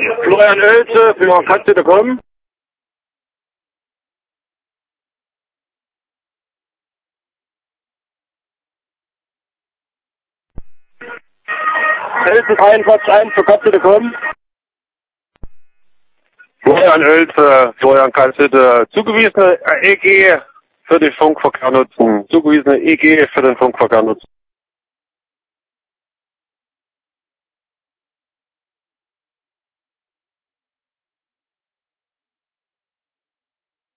Florian Oelze für Katze.com. Oelze 43.1 für Katze.com. Florian Oelze, Florian Katze, zugewiesene EG für den Funkverkehr nutzen. Zugewiesene EG für den Funkverkehr nutzen.